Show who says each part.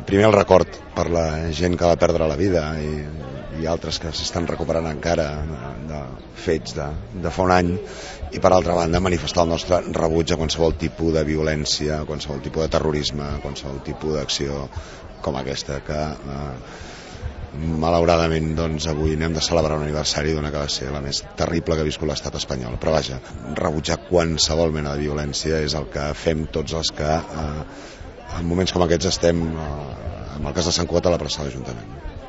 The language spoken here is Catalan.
Speaker 1: primer el record per la gent que va perdre la vida i altres que s'estan recuperant encara de fets de fa un any, i per altra banda manifestar el nostre rebuig a qualsevol tipus de violència, a qualsevol tipus de terrorisme, a qualsevol tipus d'acció com aquesta que malauradament doncs, avui anem de celebrar un aniversari d'una que va ser la més terrible que ha viscut l'estat espanyol. Però vaja, rebutjar qualsevol mena de violència és el que fem tots els que en moments com aquests estem, en el cas de Sant Cugat, a la plaça de l'Ajuntament.